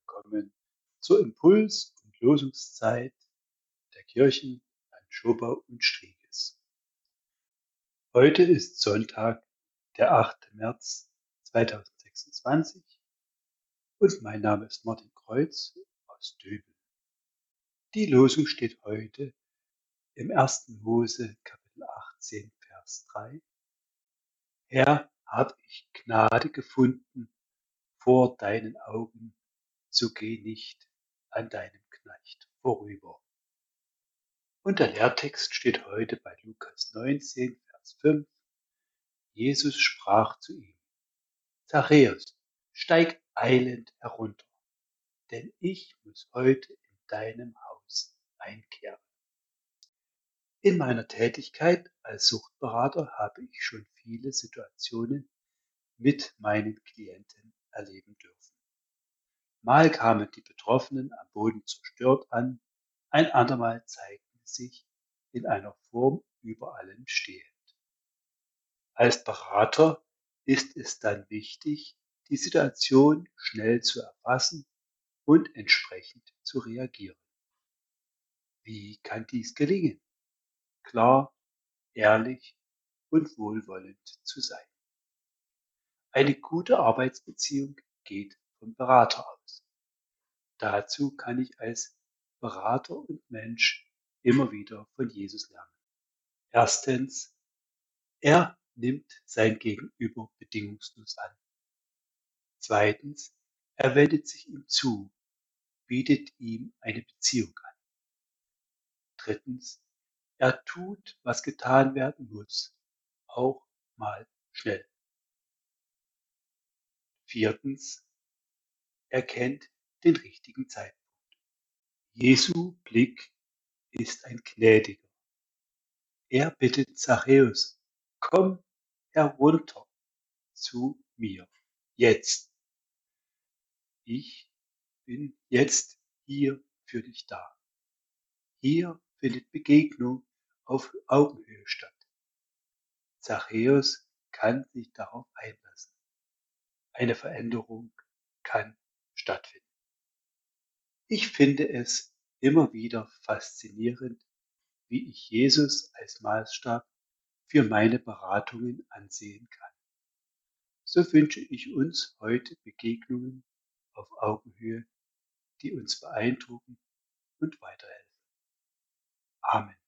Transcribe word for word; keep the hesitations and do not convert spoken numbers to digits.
willkommen zur Impuls- und Losungszeit der Kirchen an Schobau und Striegis. Heute ist Sonntag, der achte März zweitausendsechsundzwanzig und mein Name ist Martin Kreuz aus Döbeln. Die Losung steht heute im ersten Mose Kapitel achtzehn, Vers drei. Herr, hab ich Gnade gefunden vor deinen Augen, so geh nicht an deinem Knecht vorüber. Und der Lehrtext steht heute bei Lukas neunzehn, Vers fünf. Jesus sprach zu ihm: Zachäus, steig eilend herunter, denn ich muss heute in deinem Haus einkehren. In meiner Tätigkeit als Suchtberater habe ich schon viele Situationen mit meinen Klienten erleben dürfen. Mal kamen die Betroffenen am Boden zerstört an, ein andermal zeigten sie sich in einer Form über allem stehend. Als Berater ist es dann wichtig, die Situation schnell zu erfassen und entsprechend zu reagieren. Wie kann dies gelingen? Klar, ehrlich und wohlwollend zu sein. Eine gute Arbeitsbeziehung geht vom Berater aus. Dazu kann ich als Berater und Mensch immer wieder von Jesus lernen. Erstens, er nimmt sein Gegenüber bedingungslos an. Zweitens, er wendet sich ihm zu, bietet ihm eine Beziehung an. Drittens, er tut, was getan werden muss, auch mal schnell. Viertens, er kennt den richtigen Zeitpunkt. Jesu Blick ist ein gnädiger. Er bittet Zachäus: Komm herunter zu mir, jetzt. Ich bin jetzt hier für dich da. Hier findet Begegnung auf Augenhöhe statt. Zachäus kann sich darauf einlassen. Eine Veränderung kann stattfinden. Ich finde es immer wieder faszinierend, wie ich Jesus als Maßstab für meine Beratungen ansehen kann. So wünsche ich uns heute Begegnungen auf Augenhöhe, die uns beeindrucken und weiterhelfen. Amen.